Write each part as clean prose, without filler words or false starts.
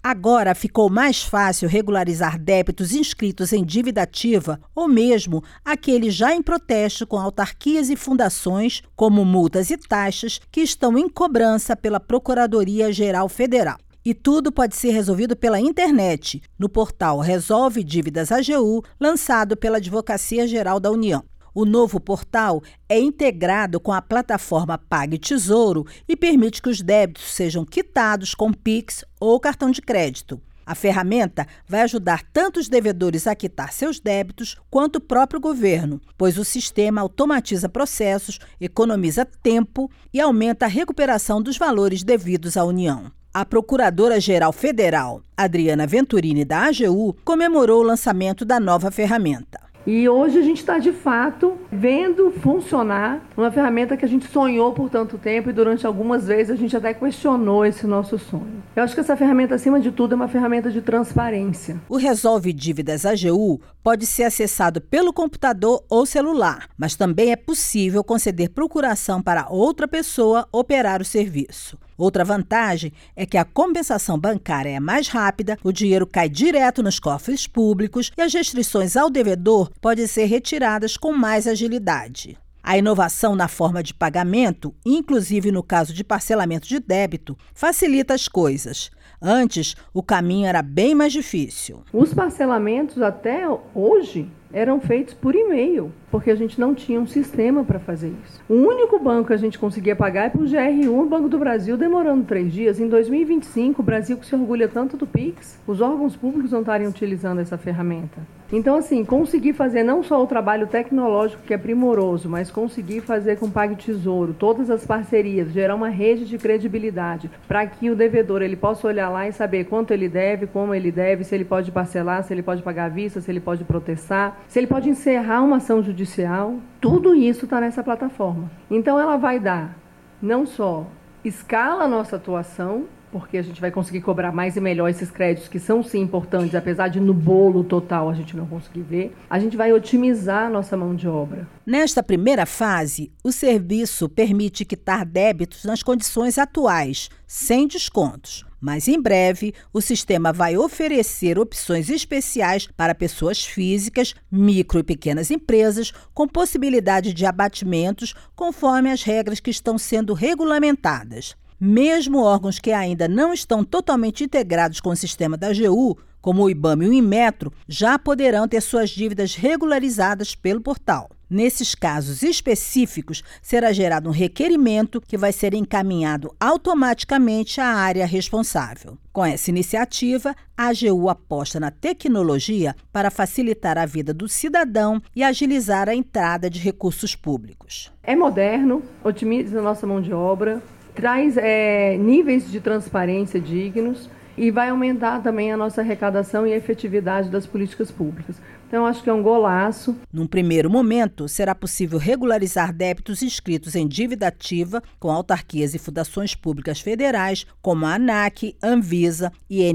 Agora ficou mais fácil regularizar débitos inscritos em dívida ativa ou mesmo aqueles já em protesto com autarquias e fundações, como multas e taxas que estão em cobrança pela Procuradoria-Geral Federal. E tudo pode ser resolvido pela internet, no portal Resolve Dívidas AGU, lançado pela Advocacia Geral da União. O novo portal é integrado com a plataforma PagTesouro e permite que os débitos sejam quitados com Pix ou cartão de crédito. A ferramenta vai ajudar tanto os devedores a quitar seus débitos quanto o próprio governo, pois o sistema automatiza processos, economiza tempo e aumenta a recuperação dos valores devidos à União. A Procuradora-Geral Federal, Adriana Venturini, da AGU, comemorou o lançamento da nova ferramenta. E hoje a gente está, de fato, vendo funcionar uma ferramenta que a gente sonhou por tanto tempo e durante algumas vezes a gente até questionou esse nosso sonho. Eu acho que essa ferramenta, acima de tudo, é uma ferramenta de transparência. O Resolve Dívidas AGU pode ser acessado pelo computador ou celular, mas também é possível conceder procuração para outra pessoa operar o serviço. Outra vantagem é que a compensação bancária é mais rápida, o dinheiro cai direto nos cofres públicos e as restrições ao devedor podem ser retiradas com mais agilidade. A inovação na forma de pagamento, inclusive no caso de parcelamento de débito, facilita as coisas. Antes, o caminho era bem mais difícil. Os parcelamentos até hoje eram feitos por e-mail, porque a gente não tinha um sistema para fazer isso. O único banco que a gente conseguia pagar é para o GRU, o Banco do Brasil, demorando 3 dias. Em 2025, o Brasil, que se orgulha tanto do Pix, os órgãos públicos não estarem utilizando essa ferramenta. Então, assim, conseguir fazer não só o trabalho tecnológico, que é primoroso, mas conseguir fazer com o PagTesouro todas as parcerias, gerar uma rede de credibilidade para que o devedor ele possa olhar lá e saber quanto ele deve, como ele deve, se ele pode parcelar, se ele pode pagar à vista, se ele pode protestar, se ele pode encerrar uma ação judicial. Tudo isso está nessa plataforma. Então, ela vai dar não só escala a nossa atuação, porque a gente vai conseguir cobrar mais e melhor esses créditos que são sim importantes, apesar de no bolo total a gente não conseguir ver. A gente vai otimizar a nossa mão de obra. Nesta primeira fase, o serviço permite quitar débitos nas condições atuais, sem descontos. Mas em breve, o sistema vai oferecer opções especiais para pessoas físicas, micro e pequenas empresas, com possibilidade de abatimentos conforme as regras que estão sendo regulamentadas. Mesmo órgãos que ainda não estão totalmente integrados com o sistema da AGU, como o IBAMA e o Inmetro, já poderão ter suas dívidas regularizadas pelo portal. Nesses casos específicos, será gerado um requerimento que vai ser encaminhado automaticamente à área responsável. Com essa iniciativa, a AGU aposta na tecnologia para facilitar a vida do cidadão e agilizar a entrada de recursos públicos. É moderno, otimiza a nossa mão de obra, traz níveis de transparência dignos e vai aumentar também a nossa arrecadação e efetividade das políticas públicas. Então, acho que é um golaço. Num primeiro momento, será possível regularizar débitos inscritos em dívida ativa com autarquias e fundações públicas federais, como a ANAC, Anvisa,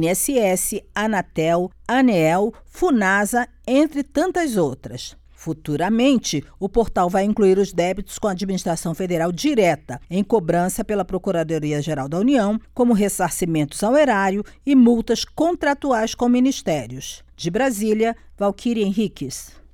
INSS, Anatel, ANEEL, Funasa, entre tantas outras. Futuramente, o portal vai incluir os débitos com a administração federal direta, em cobrança pela Procuradoria-Geral da União, como ressarcimentos ao erário e multas contratuais com ministérios. De Brasília, Valquíria Henriques.